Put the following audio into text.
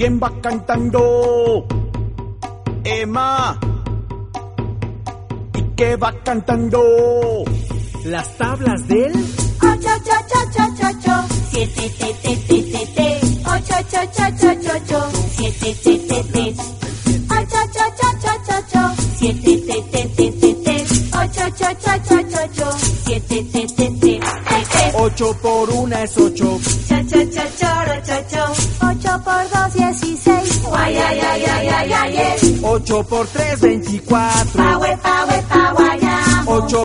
¿Quién va cantando? Emma. ¿Y qué va cantando? Las tablas del 8, 8, 8, 8, 8. 7, te, te, te, te, te. 8, 8, 8, 8, 8. 7, te, te, te. 8, 8, 8, 8, 8. 7, te, te, te, te, te. 8, 8, 8, 8, 8. 7, te, te, te, te, te. 8 por 1 es 8. Cha, cha, cha, choro, cho, cho. 8 por 2, 16. Guay, ay, ay, ay, ay, ay, ay. 8 por 3, 24. Pa, we, pa, we, pa, guayamo. 8